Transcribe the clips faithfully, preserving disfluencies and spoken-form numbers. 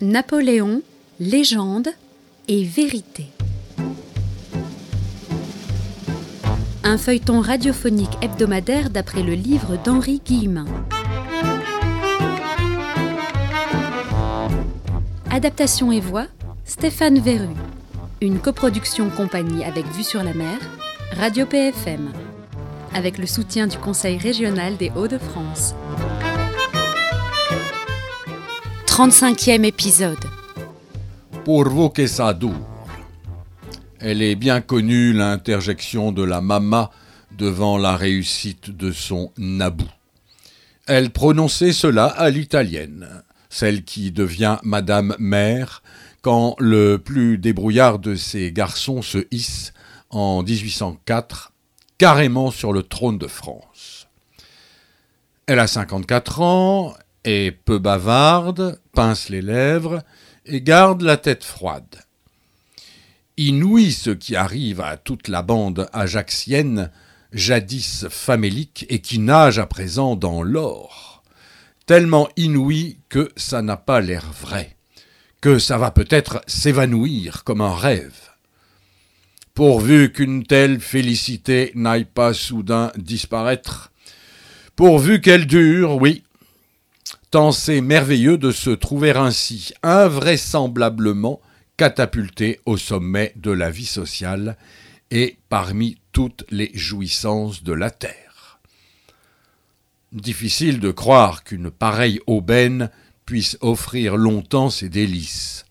Napoléon, légende et vérité. Un feuilleton radiophonique hebdomadaire d'après le livre d'Henri Guillemin. Adaptation et voix, Stéphane Verru. Une coproduction compagnie avec Vue sur la Mer, Radio P F M. Avec le soutien du Conseil régional des Hauts-de-France. trente-cinquième épisode. Pourvu que ça dure. Elle est bien connue, l'interjection de la Mama devant la réussite de son Naboo. Elle prononçait cela à l'italienne, celle qui devient Madame Mère quand le plus débrouillard de ses garçons se hisse en dix-huit cent quatre carrément sur le trône de France. Elle a cinquante-quatre ans, est peu bavarde, pince les lèvres et garde la tête froide. Inouï ce qui arrive à toute la bande ajaxienne, jadis famélique et qui nage à présent dans l'or. Tellement inouï que ça n'a pas l'air vrai, que ça va peut-être s'évanouir comme un rêve. Pourvu qu'une telle félicité n'aille pas soudain disparaître, pourvu qu'elle dure, oui, tant c'est merveilleux de se trouver ainsi invraisemblablement catapulté au sommet de la vie sociale et parmi toutes les jouissances de la terre. Difficile de croire qu'une pareille aubaine puisse offrir longtemps ses délices.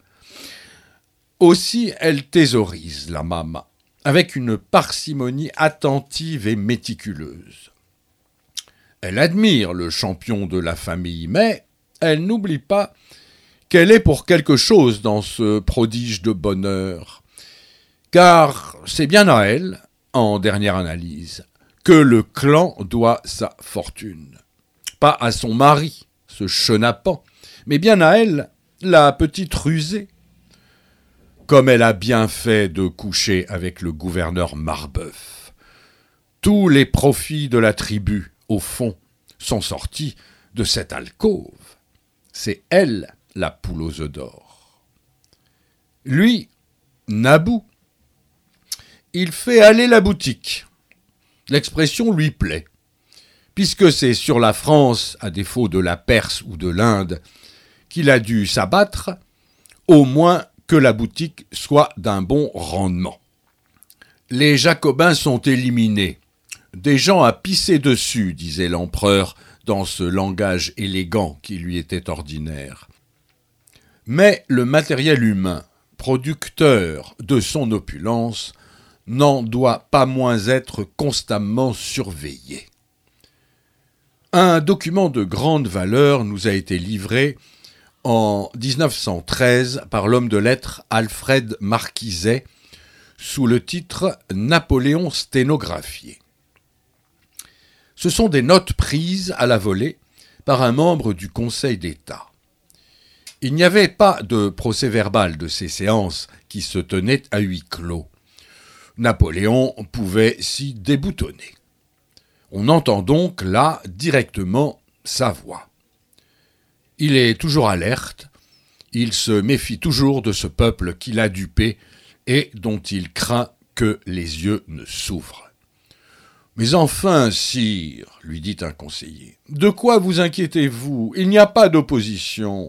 Aussi elle thésaurise la Mama, avec une parcimonie attentive et méticuleuse. Elle admire le champion de la famille, mais elle n'oublie pas qu'elle est pour quelque chose dans ce prodige de bonheur. Car c'est bien à elle, en dernière analyse, que le clan doit sa fortune. Pas à son mari, ce chenapan, mais bien à elle, la petite rusée. Comme elle a bien fait de coucher avec le gouverneur Marbeuf. Tous les profits de la tribu, au fond, sont sortis de cette alcôve. C'est elle, la poule aux œufs d'or. Lui, Naboo, il fait aller la boutique. L'expression lui plaît, puisque c'est sur la France, à défaut de la Perse ou de l'Inde, qu'il a dû s'abattre, au moins que la boutique soit d'un bon rendement. Les Jacobins sont éliminés. Des gens à pisser dessus, disait l'empereur, dans ce langage élégant qui lui était ordinaire. Mais le matériel humain, producteur de son opulence, n'en doit pas moins être constamment surveillé. Un document de grande valeur nous a été livré en dix-neuf cent treize par l'homme de lettres Alfred Marquiset sous le titre « Napoléon sténographié ». Ce sont des notes prises à la volée par un membre du Conseil d'État. Il n'y avait pas de procès-verbal de ces séances qui se tenaient à huis clos. Napoléon pouvait s'y déboutonner. On entend donc là directement sa voix. Il est toujours alerte, il se méfie toujours de ce peuple qu'il a dupé et dont il craint que les yeux ne s'ouvrent. « Mais enfin, sire, lui dit un conseiller, de quoi vous inquiétez-vous ? Il n'y a pas d'opposition. »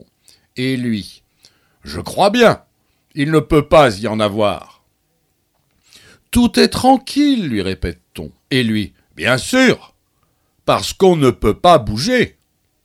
Et lui, « Je crois bien, il ne peut pas y en avoir. »« Tout est tranquille, lui répète-t-on. » Et lui, « Bien sûr, parce qu'on ne peut pas bouger. »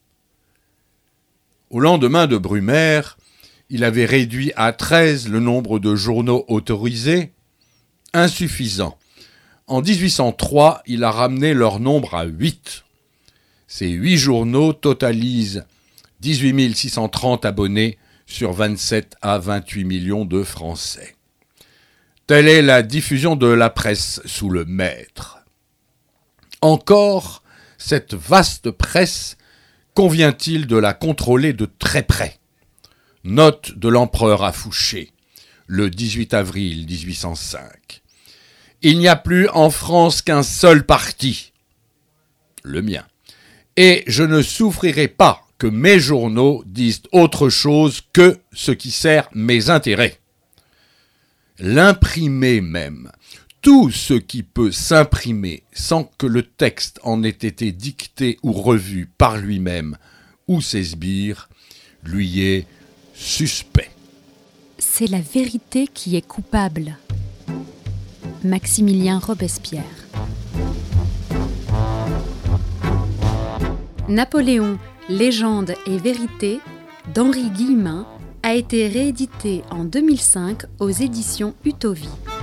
Au lendemain de Brumaire, il avait réduit à treize le nombre de journaux autorisés, insuffisant. En dix-huit cent trois, il a ramené leur nombre à huit. Ces huit journaux totalisent dix-huit mille six cent trente abonnés sur vingt-sept à vingt-huit millions de Français. Telle est la diffusion de la presse sous le maître. Encore, cette vaste presse convient-il de la contrôler de très près ? Note de l'empereur à Fouché, le dix-huit avril dix-huit cent cinq. Il n'y a plus en France qu'un seul parti, le mien, et je ne souffrirai pas que mes journaux disent autre chose que ce qui sert mes intérêts. L'imprimer même, tout ce qui peut s'imprimer sans que le texte en ait été dicté ou revu par lui-même ou ses sbires, lui est suspect. C'est la vérité qui est coupable. Maximilien Robespierre. Napoléon, légende et vérité d'Henri Guillemin a été réédité en deux mille cinq aux éditions Utopie.